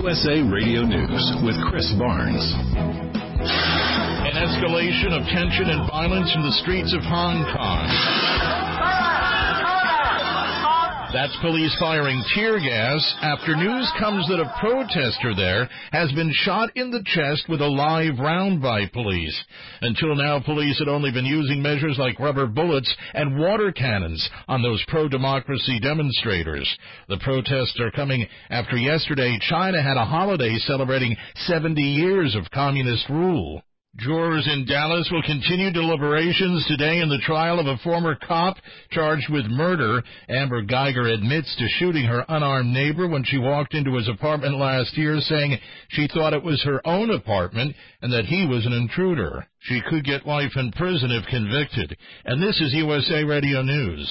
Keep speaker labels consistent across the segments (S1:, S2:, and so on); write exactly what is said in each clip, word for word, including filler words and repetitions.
S1: U S A Radio News with Chris Barnes.
S2: An escalation of tension and violence in the streets of Hong Kong. That's police firing tear gas after news comes that a protester there has been shot in the chest with a live round by police. Until now, police had only been using measures like rubber bullets and water cannons on those pro-democracy demonstrators. The protests are coming after yesterday China had a holiday celebrating seventy years of communist rule. Jurors in Dallas will continue deliberations today in the trial of a former cop charged with murder. Amber Geiger admits to shooting her unarmed neighbor when she walked into his apartment last year, saying she thought it was her own apartment and that he was an intruder. She could get life in prison if convicted. And this is U S A Radio News.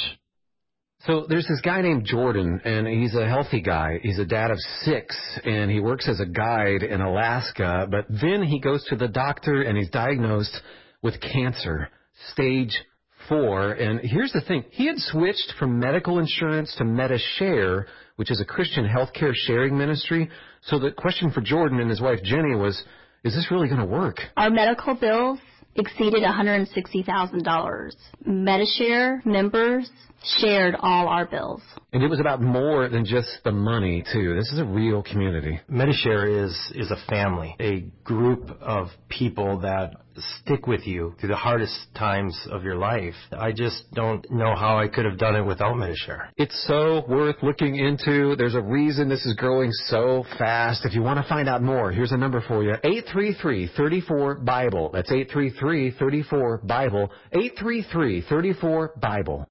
S3: So there's this guy named Jordan, and he's a healthy guy. He's a dad of six, and he works as a guide in Alaska. But then he goes to the doctor, and he's diagnosed with cancer, stage four. And here's the thing. He had switched from medical insurance to MediShare, which is a Christian healthcare sharing ministry. So the question for Jordan and his wife Jenny was, is this really going to work?
S4: Our medical bills exceeded one hundred sixty thousand dollars. MediShare members shared all our bills.
S3: And it was about more than just the money, too. This is a real community.
S5: MediShare is, is a family, a group of people that stick with you through the hardest times of your life. I just don't know how I could have done it without MediShare.
S3: It's so worth looking into. There's a reason this is growing so fast. If you want to find out more, here's a number for you. eight three three, three four, BIBLE. That's eight three three, three four, BIBLE. eight three three, three four, BIBLE.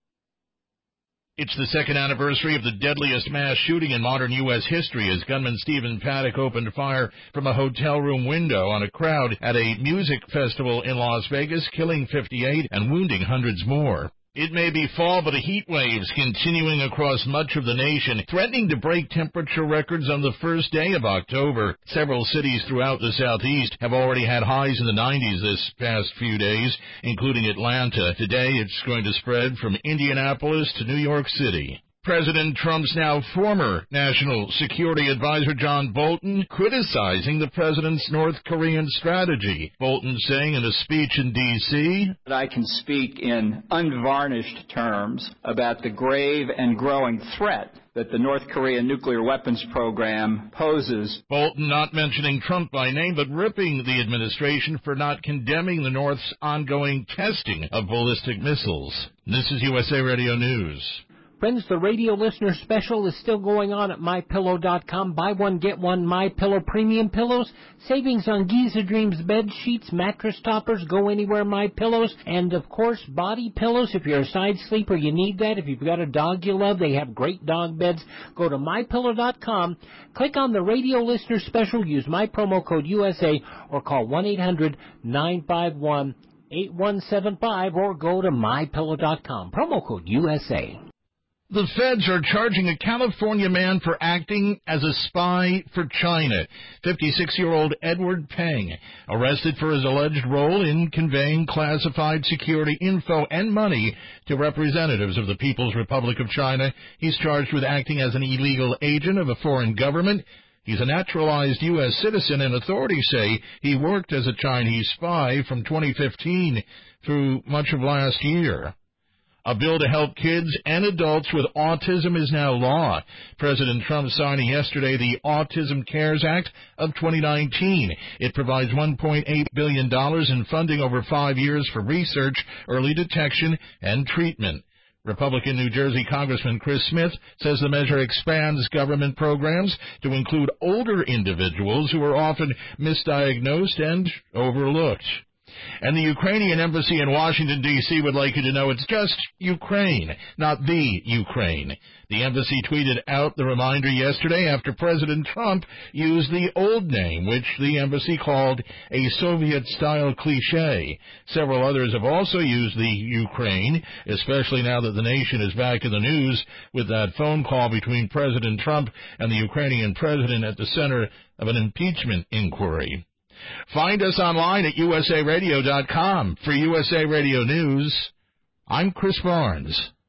S2: It's the second anniversary of the deadliest mass shooting in modern U S history as gunman Stephen Paddock opened fire from a hotel room window on a crowd at a music festival in Las Vegas, killing fifty-eight and wounding hundreds more. It may be fall, but a heat wave's continuing across much of the nation, threatening to break temperature records on the first day of October. Several cities throughout the southeast have already had highs in the nineties this past few days, including Atlanta. Today, it's going to spread from Indianapolis to New York City. President Trump's now former National Security Advisor John Bolton criticizing the president's North Korean strategy. Bolton saying in a speech in D C
S6: that I can speak in unvarnished terms about the grave and growing threat that the North Korean nuclear weapons program poses.
S2: Bolton not mentioning Trump by name, but ripping the administration for not condemning the North's ongoing testing of ballistic missiles. This is U S A Radio News.
S7: Friends, the radio listener special is still going on at my pillow dot com. Buy one, get one MyPillow premium pillows. Savings on Giza Dreams bed sheets, mattress toppers, go anywhere My Pillows, and of course body pillows. If you're a side sleeper, you need that. If you've got a dog you love, they have great dog beds. Go to my pillow dot com, click on the radio listener special, use my promo code U S A, or call one eight hundred, nine five one, eight one seven five, or go to my pillow dot com. Promo code U S A.
S2: The feds are charging a California man for acting as a spy for China. fifty-six-year-old Edward Peng, arrested for his alleged role in conveying classified security info and money to representatives of the People's Republic of China. He's charged with acting as an illegal agent of a foreign government. He's a naturalized U S citizen, and authorities say he worked as a Chinese spy from twenty fifteen through much of last year. A bill to help kids and adults with autism is now law. President Trump signing yesterday the Autism Cares Act of twenty nineteen. It provides one point eight billion dollars in funding over five years for research, early detection, and treatment. Republican New Jersey Congressman Chris Smith says the measure expands government programs to include older individuals who are often misdiagnosed and overlooked. And the Ukrainian embassy in Washington, D C would like you to know it's just Ukraine, not the Ukraine. The embassy tweeted out the reminder yesterday after President Trump used the old name, which the embassy called a Soviet-style cliché. Several others have also used the Ukraine, especially now that the nation is back in the news with that phone call between President Trump and the Ukrainian president at the center of an impeachment inquiry. Find us online at U S A radio dot com. For U S A Radio News, I'm Chris Barnes.